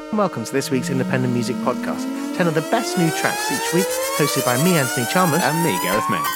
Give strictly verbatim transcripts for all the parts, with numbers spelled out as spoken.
Welcome to this week's Independent Music Podcast. ten of the best new tracks each week, hosted by me, Anthony Chalmers. And me, Gareth May.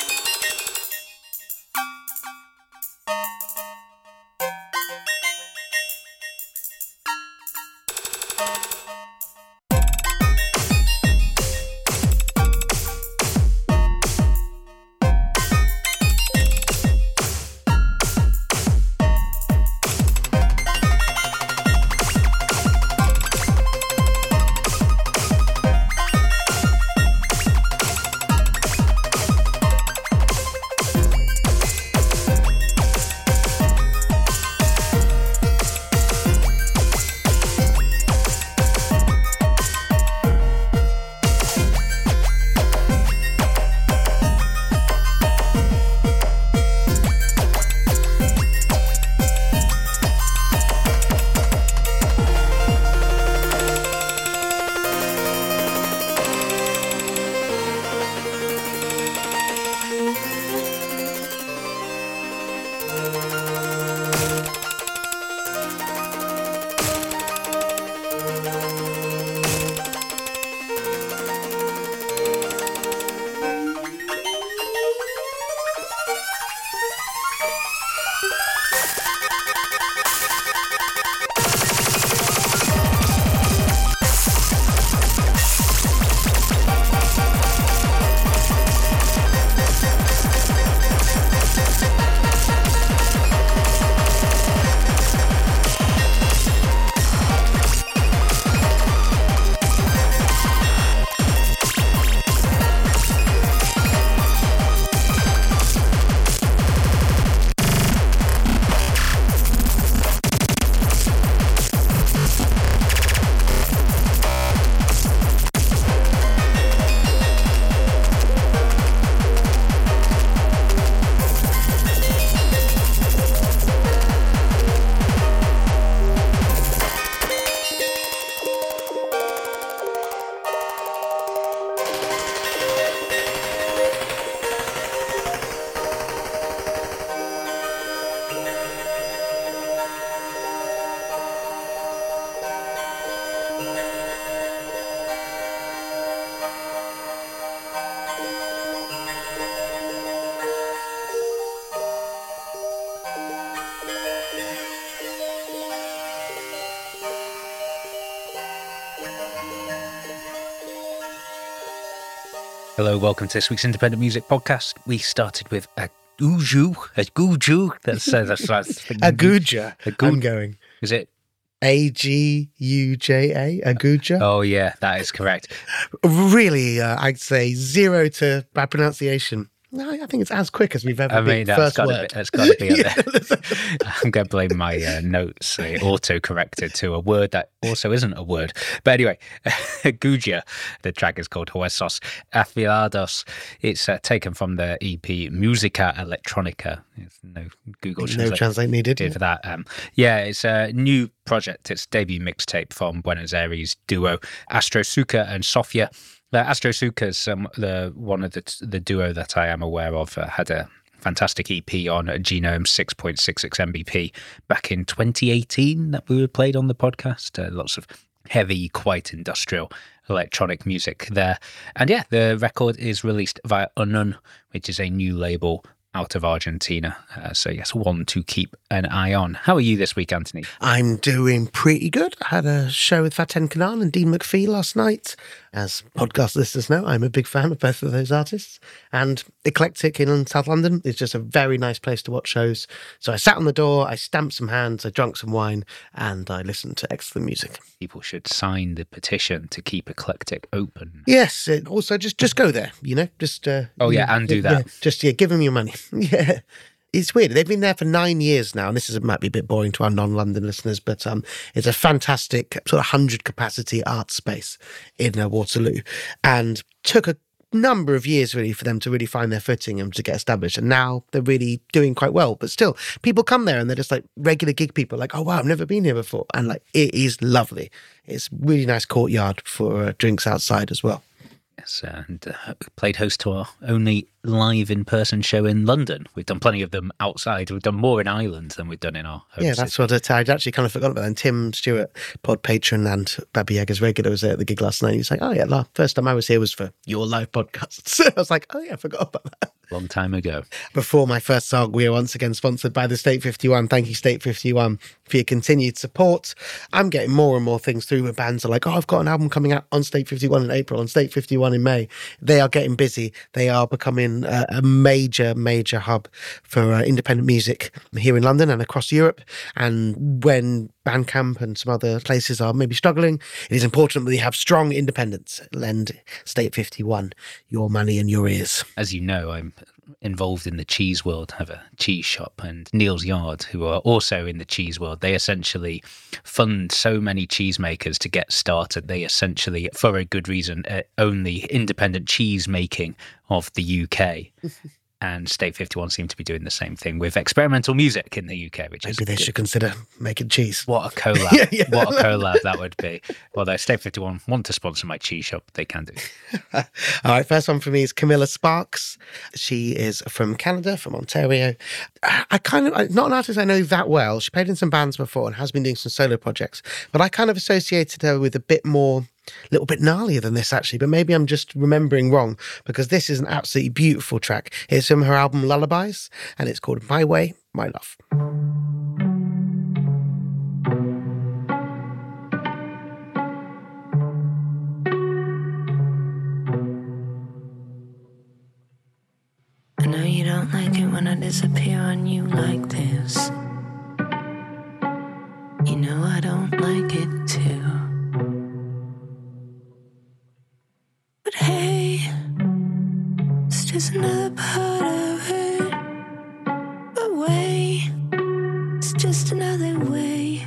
Hello, welcome to this week's Independent Music Podcast. We started with a Guju, a Guju. That's uh, that's that's Aguja. I'm going. Is it A G U J A? Aguja. Oh yeah, that is correct. Really, uh, I'd say zero to bad pronunciation. No, I think it's as quick as we've ever I been. mean, that's First got word. to be, that's got to be up there. I'm going to blame my uh, notes. They auto-corrected to a word that also isn't a word. But anyway, Guja, the track is called Huesos Afilados. It's uh, taken from the E P Musica Electronica. There's no Google No Translate, translate needed. for that. Um, yeah, it's a new project. It's debut mixtape from Buenos Aires duo Astro Suka and Sofia. Uh, Astro Suka's um, the one of the the duo that I am aware of. Uh, had a fantastic E P on a Genome six point six six M B P back in twenty eighteen that we played on the podcast. Uh, lots of heavy, quite industrial electronic music there. And yeah, the record is released via Unknown, which is a new label out of Argentina. Uh, so yes, one to keep an eye on. How are you this week, Anthony? I'm doing pretty good. I had a show with Faten Kanan and Dean McPhee last night. As podcast listeners know, I'm a big fan of both of those artists. And Eclectic in South London is just a very nice place to watch shows. So I sat on the door, I stamped some hands, I drank some wine, and I listened to excellent music. People should sign the petition to keep Eclectic open. Yes, it also just just go there, you know, just uh, Oh yeah, and do that. Yeah, just yeah, give them your money. Yeah. It's weird. They've been there for nine years now, and this is might be a bit boring to our non-London listeners, but um, it's a fantastic sort of hundred capacity art space in uh, Waterloo, and took a number of years really for them to really find their footing and to get established. And now they're really doing quite well. But still, people come there and they're just like regular gig people, like, oh wow, I've never been here before, and like it is lovely. It's really nice courtyard for uh, drinks outside as well. Yes, and uh, played host to our only live in-person show in London. We've done plenty of them outside. We've done more in Ireland than we've done in our home Yeah, that's city. what it, I'd actually kind of forgotten about that. And Tim Stewart, pod patron and Baba Yaga's regular, was there at the gig last night. He was like, oh yeah, la- first time I was here was for your live podcast. So I was like, oh yeah, I forgot about that. Long time ago. Before my first song, we are once again sponsored by the State fifty-one. Thank you, State fifty-one, for your continued support. I'm getting more and more things through where bands are like, oh, I've got an album coming out on State fifty-one in April, on State fifty-one in May. They are getting busy. They are becoming a, a major, major hub for uh, independent music here in London and across Europe. And when Bandcamp and some other places are maybe struggling, it is important that we have strong independence. Lend State fifty-one your money and your ears. As you know, I'm involved in the cheese world, have a cheese shop, and Neil's Yard, who are also in the cheese world, they essentially fund so many cheesemakers to get started. They essentially, for a good reason, uh, own the independent cheese making of the U K. And State fifty-one seem to be doing the same thing with experimental music in the U K, which Maybe is they good. should consider making cheese. What a collab. Yeah, yeah. What a collab that would be. Well, though State fifty-one want to sponsor my cheese shop, they can do. All right, first one for me is Camilla Sparks. She is from Canada, from Ontario. I kind of, not an artist I know that well. She played in some bands before and has been doing some solo projects, but I kind of associated her with a bit more, a little bit gnarlier than this actually, but maybe I'm just remembering wrong, because this is an absolutely beautiful track. It's from her album Lullabies, and it's called My Way, My Love. I know you don't like it when I disappear on you like this. You know I don't like it too. But hey, it's just another part of it. But wait, it's just another way.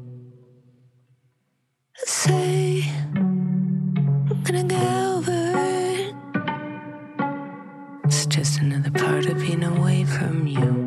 I say, I'm gonna get over it. It's just another part of being away from you.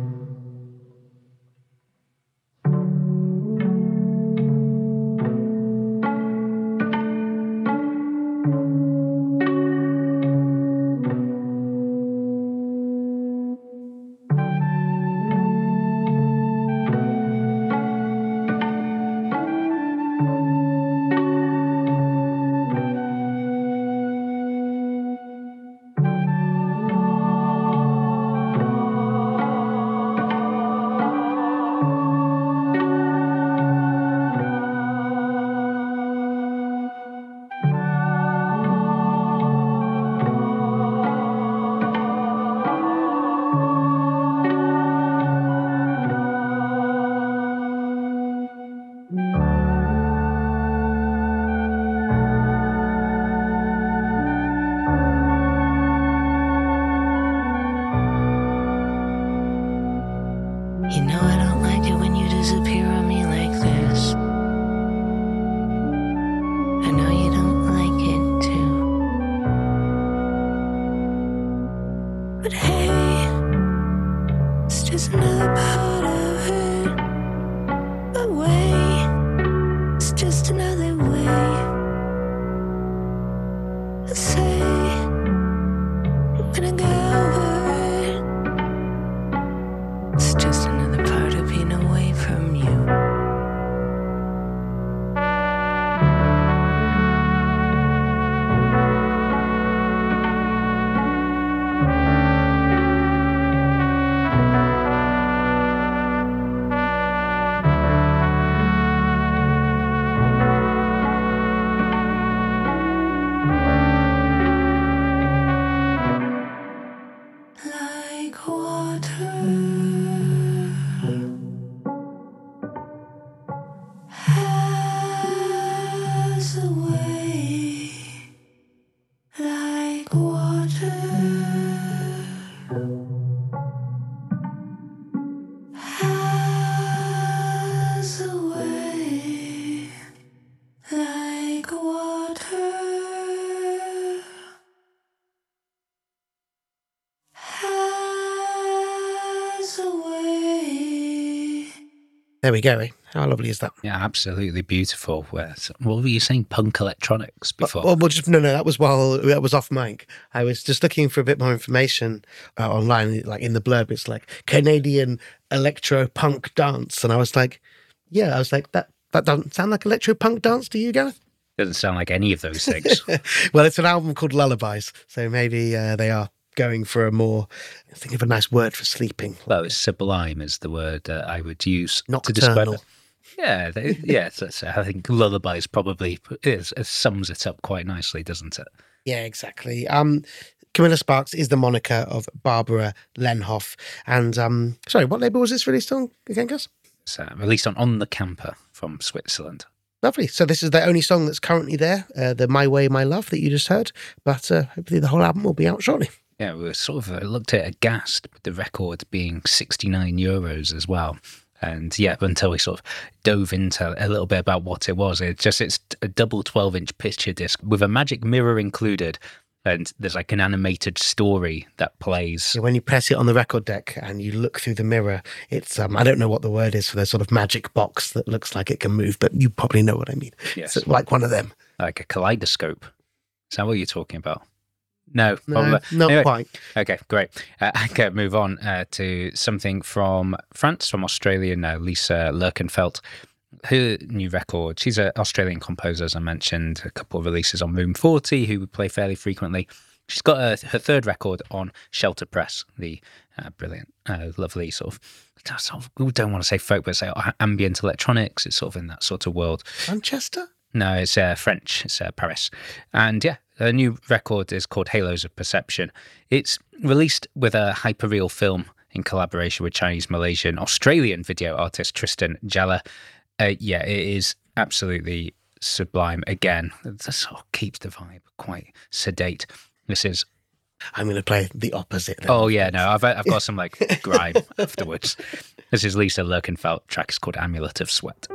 You know I don't like it when you disappear on me like this. I know you don't like it too. But hey, it's just another part of it. But wait, it's just another way. I say, I'm gonna go over it. It's just another part of being away from you. There we go. Eh? How lovely is that? Yeah, absolutely beautiful. Where, what were you saying? Punk electronics before? Well, well, just no, no. That was while that was off mic. I was just looking for a bit more information uh, online, like in the blurb. It's like Canadian electro punk dance, and I was like, yeah, I was like that. That doesn't sound like electro punk dance to you, Gareth? Doesn't sound like any of those things. Well, it's an album called Lullabies, so maybe uh, they are going for a more, think of a nice word for sleeping. Well, it's sublime is the word uh, I would use Nocturnal. to describe it. Yeah, they, yeah. So, so I think lullabies probably is, it sums it up quite nicely, doesn't it? Yeah, exactly. Um, Camilla Sparks is the moniker of Barbara Lenhoff. And um, sorry, what label was this released on again, Gus? It's uh, released on On the Camper from Switzerland. Lovely. So this is the only song that's currently there, uh, the My Way, My Love that you just heard. But uh, hopefully the whole album will be out shortly. Yeah, we were sort of uh, looked at aghast with the record being sixty-nine euros as well. And yeah, until we sort of dove into a little bit about what it was, it's just it's a double twelve inch picture disc with a magic mirror included. And there's like an animated story that plays. So when you press it on the record deck and you look through the mirror, it's, um, I don't know what the word is for the sort of magic box that looks like it can move, but you probably know what I mean. Yes. It's like one of them. Like a kaleidoscope. Is that what you're talking about? No, No, probably not anyway, quite. Okay, great. Uh, I can move on uh, to something from France, from Australian uh, Lisa Lerkenfeld. Her new record, she's an Australian composer, as I mentioned, a couple of releases on Room forty, who we play fairly frequently. She's got a, her third record on Shelter Press, the uh, brilliant, uh, lovely sort of, sort of, we don't want to say folk, but say ambient electronics. It's sort of in that sort of world. Manchester? No, it's uh, French. It's uh, Paris. And yeah, her new record is called Halos of Perception. It's released with a hyperreal film in collaboration with Chinese, Malaysian, Australian video artist Tristan Jalla. Uh, yeah, it is absolutely sublime. Again, that sort of keeps the vibe quite sedate. This is... I'm going to play the opposite. Then. Oh, yeah, no, I've, I've got some like grime afterwards. This is Lisa Lerkenfeld. Track is called Amulet of Sweat.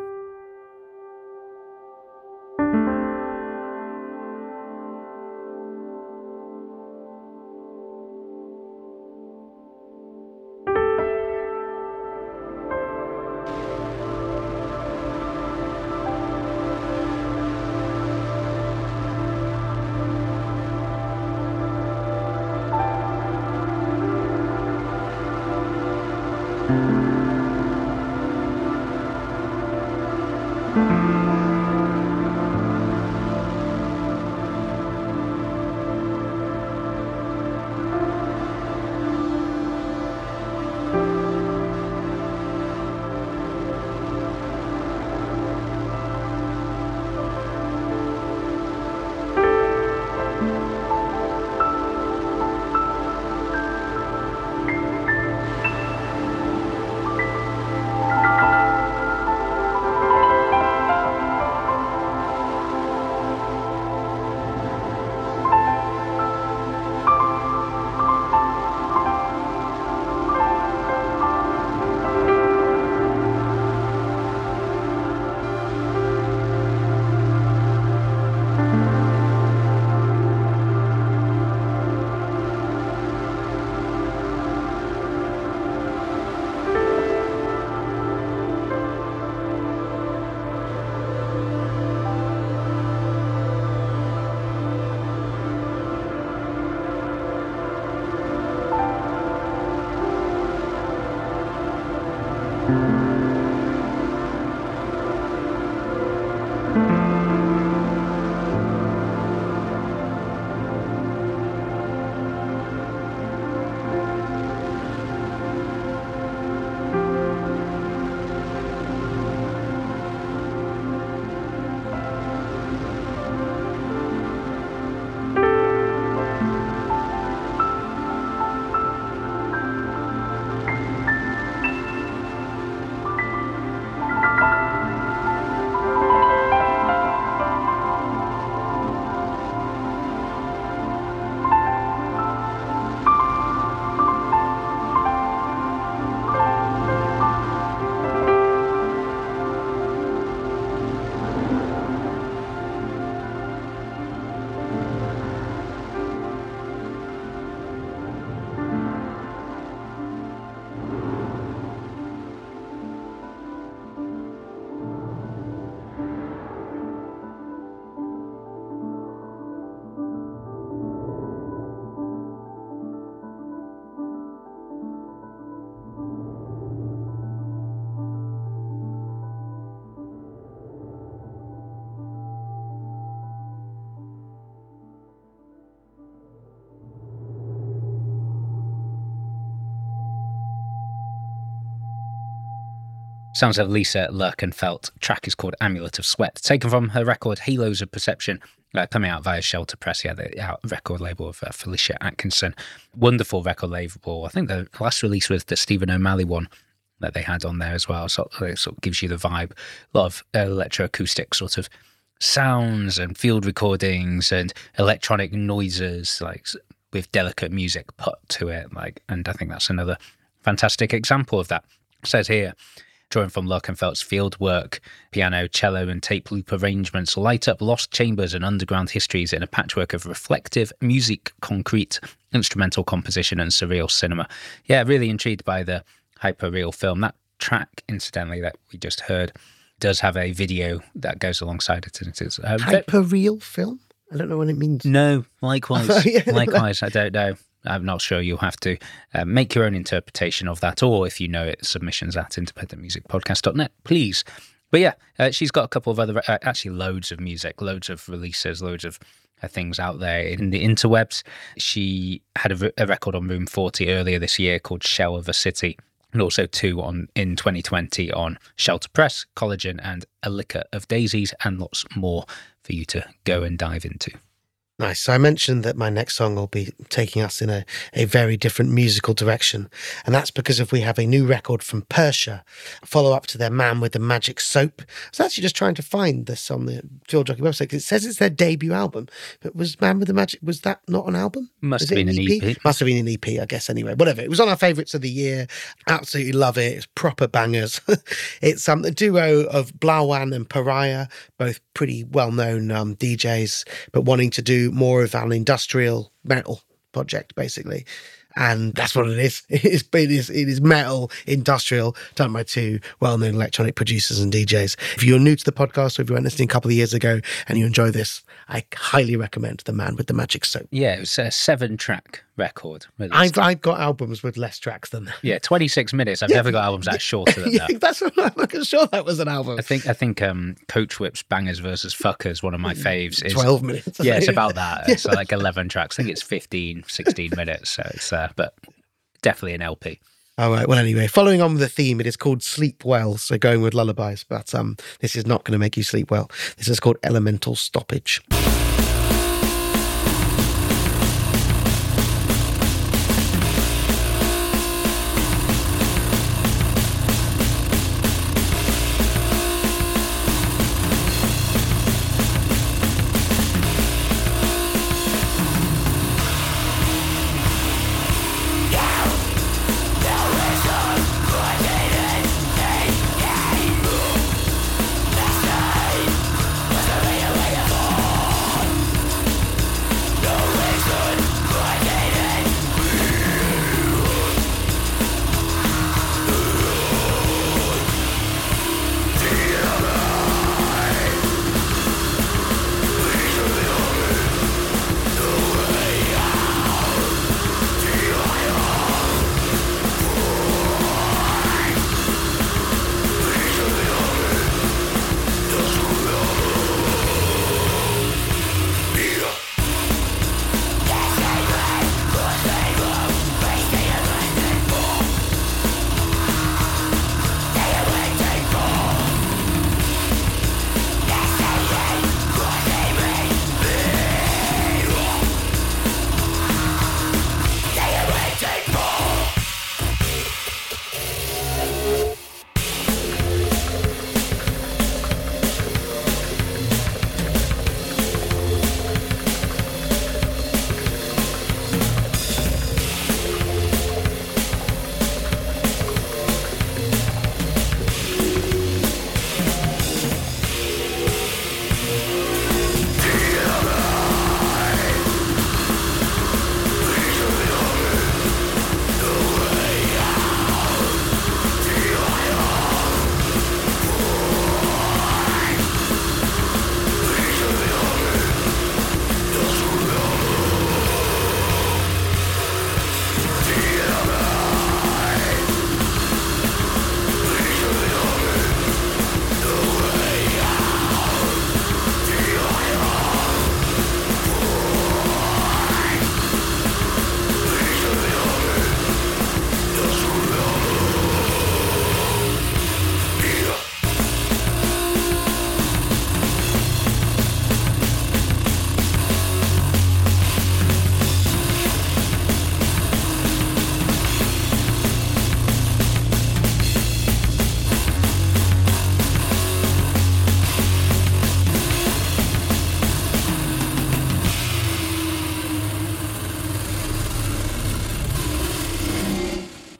Sounds of Lisa Lerkenfeld. Track is called Amulet of Sweat, taken from her record Halos of Perception, uh, coming out via Shelter Press, yeah, the out record label of uh, Felicia Atkinson. Wonderful record label. I think the last release was the Stephen O'Malley one that they had on there as well. So it sort of gives you the vibe. A lot of electroacoustic sort of sounds and field recordings and electronic noises, like with delicate music put to it. Like, and I think that's another fantastic example of that. It says here, drawing from Lerkenfeld's field work, piano, cello, and tape loop arrangements light up lost chambers and underground histories in a patchwork of reflective music, concrete, instrumental composition, and surreal cinema. Yeah, really intrigued by the hyper-real film. That track, incidentally, that we just heard, does have a video that goes alongside it. And it is uh, hyper-real film? I don't know what it means. No, likewise. yeah. Likewise, I don't know. I'm not sure. You'll have to uh, make your own interpretation of that, or if you know it, submissions at independent music podcast dot net, please. But yeah, uh, she's got a couple of other, uh, actually loads of music, loads of releases, loads of uh, things out there in the interwebs. She had a, a record on Room forty earlier this year called Shell of a City, and also two on in twenty twenty on Shelter Press, Collagen, and A Liquor of Daisies, and lots more for you to go and dive into. Nice. So I mentioned that my next song will be taking us in a, a very different musical direction. And that's because if we have a new record from Persia, follow up to their Man with the Magic Soap. I was actually just trying to find this on the Field Jockey website because it says it's their debut album. But was Man with the Magic, was that not an album? Must Is have been an E P. Must have been an E P, I guess, anyway. Whatever. It was on our favourites of the year. Absolutely love it. It's proper bangers. It's um, a duo of Blawan and Pariah, both pretty well-known um, D Js, but wanting to do more of an industrial metal project, basically. And that's what it is. It is, it is, it is metal, industrial, done by two well-known electronic producers and D Js. If you're new to the podcast, or if you were listening a couple of years ago and you enjoy this, I highly recommend The Man with the Magic Soap. Yeah, it was a seven-track record. I've, I've got albums with less tracks than that. Yeah, twenty-six minutes. I've yeah. never got albums that shorter than yeah, that. That's what I'm not sure that was an album. I think I think um, Coach Whip's Bangers versus Fuckers, one of my faves, is twelve minutes. Yeah, it's about that. It's yeah. like eleven tracks. I think it's fifteen, sixteen minutes. So it's uh, but definitely an L P. All right. Well, anyway, following on with the theme, it is called Sleep Well. So going with lullabies, but um, this is not going to make you sleep well. This is called Elemental Stoppage.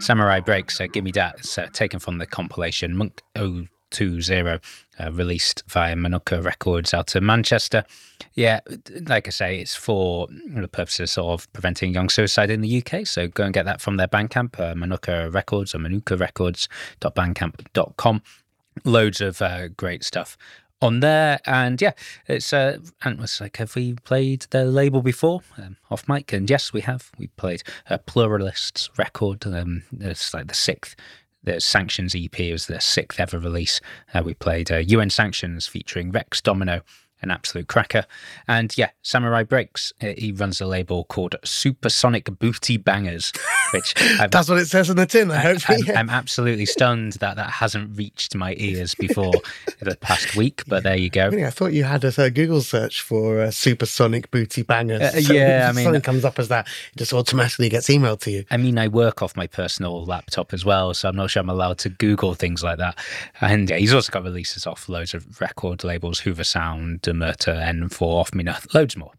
Samurai Breaks, uh, Gimme Dat. It's uh, taken from the compilation Monk oh two oh, uh, released via Manuka Records out of Manchester. Yeah, like I say, it's for the purposes of preventing young suicide in the U K. So go and get that from their Bandcamp, uh, Manuka Records or manuka records dot bandcamp dot com. Loads of uh, great stuff on there. And yeah, it's uh, and it was like, have we played the label before? Um, off mic? And yes, we have. We played a Pluralists record. Um, it's like the sixth. The Sanctions E P was their sixth ever release. Uh, we played uh, U N Sanctions featuring Rex Domino, an absolute cracker. And yeah, Samurai Breaks, uh, he runs a label called Supersonic Booty Bangers, which I'm, That's what it says on the tin, I hope. I'm, I'm absolutely stunned that that hasn't reached my ears before the past week, but there you go. Really, I thought you had a, a Google search for uh, Supersonic Booty Bangers. Uh, So yeah, I if mean- something comes up as that, it just automatically gets emailed to you. I mean, I work off my personal laptop as well, so I'm not sure I'm allowed to Google things like that. And yeah, he's also got releases off loads of record labels, Hoover Sound, Demerta, N four, Off Me Nothing, loads more.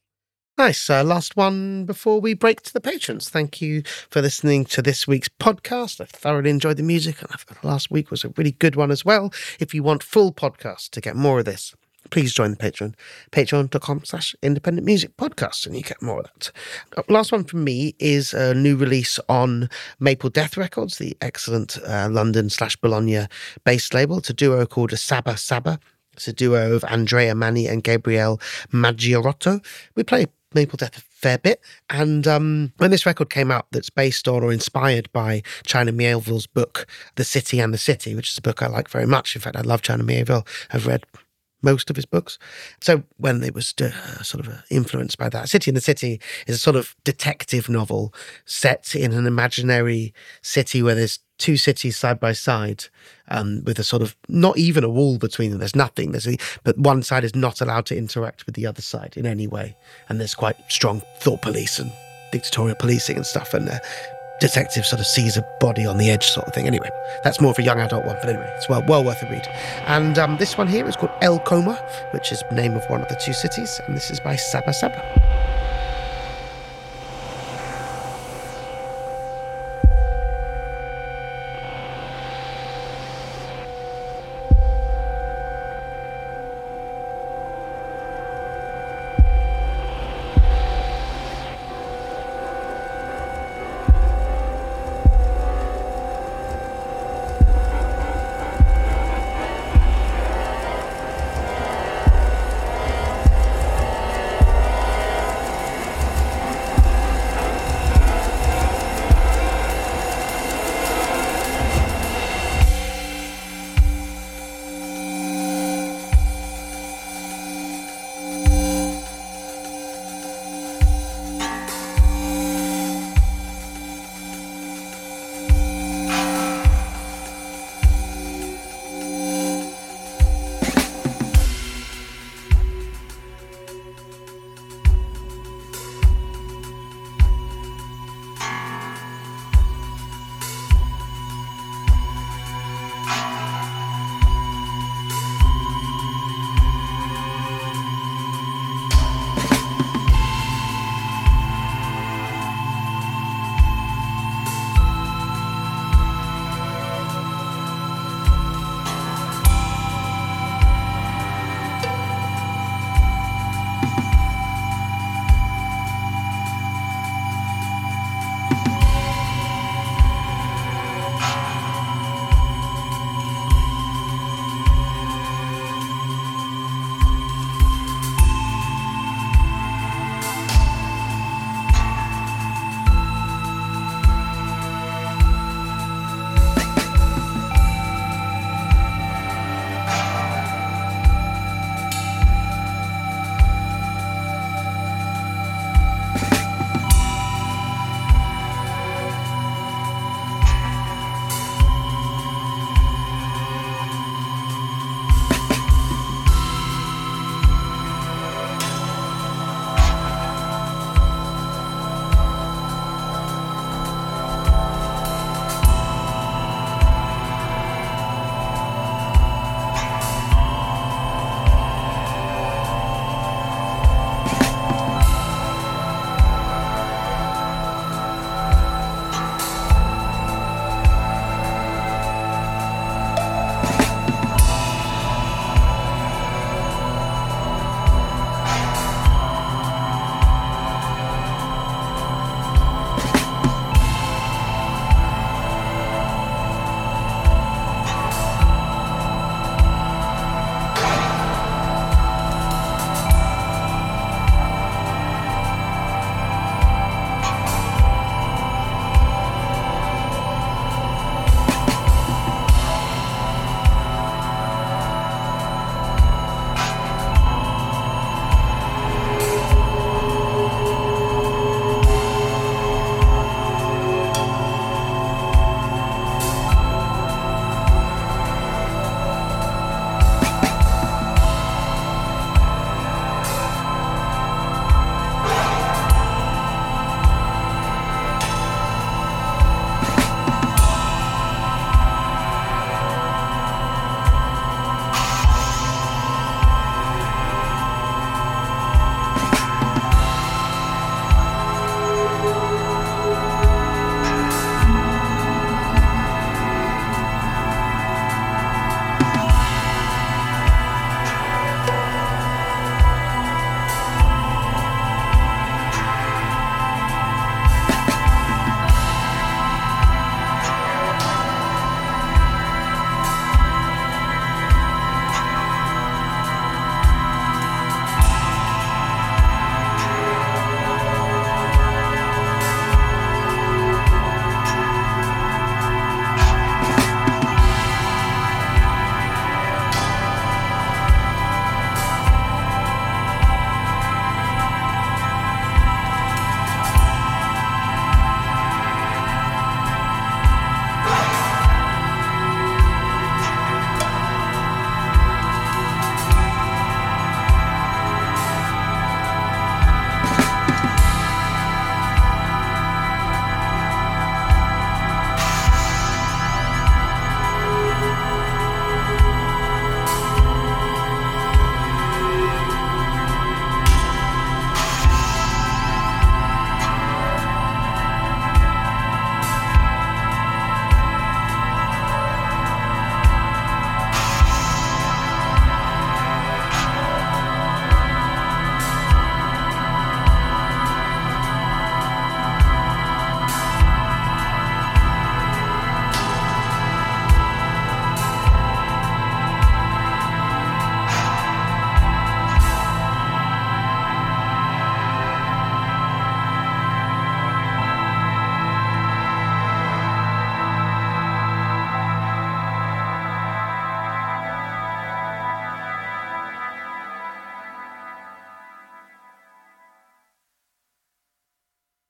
Nice. Uh, last one before we break to the patrons. Thank you for listening to this week's podcast. I thoroughly enjoyed the music, and I thought last week was a really good one as well. If you want full podcasts to get more of this, please join the Patreon, patreon.com slash independent music podcast, and you get more of that. Uh, Last one from me is a new release on Maple Death Records, the excellent uh, London slash Bologna based label. It's a duo called Saba Saba. It's a duo of Andrea Manni and Gabriele Maggiorotto. We play Maple Death a fair bit. And um, when this record came out, that's based on or inspired by China Miéville's book, The City and the City, which is a book I like very much. In fact, I love China Miéville. I've read most of his books. So when it was uh, sort of uh, influenced by that, City and the City is a sort of detective novel set in an imaginary city where there's two cities side by side, um, with a sort of not even a wall between them. There's nothing. There's a, but one side is not allowed to interact with the other side in any way. And there's quite strong thought police and dictatorial policing and stuff. And uh, detective sort of sees a body on the edge sort of thing. Anyway, that's more of a young adult one, but anyway, it's well well worth a read. And um, this one here is called El Coma, which is the name of one of the two cities, and this is by Saba Saba.